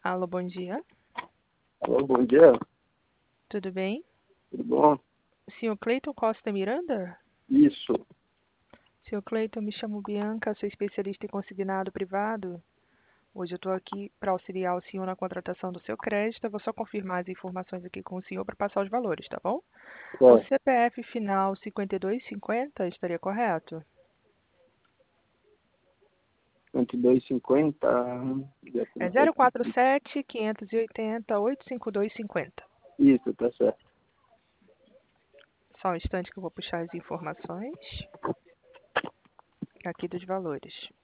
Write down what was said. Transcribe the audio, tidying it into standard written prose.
Alô, bom dia. Alô, bom dia. Tudo bem? Tudo bom? Senhor Cleiton Costa Miranda? Isso. Senhor Cleiton, me chamo Bianca, sou especialista em consignado privado. Hoje eu estou aqui para auxiliar o senhor na contratação do seu crédito. Eu vou só confirmar as informações aqui com o senhor para passar os valores, tá bom? O É, CPF final 5250 estaria correto? 22,50. É 047-580-85250. Isso, tá certo. Só um instante que eu vou puxar as informações aqui dos valores.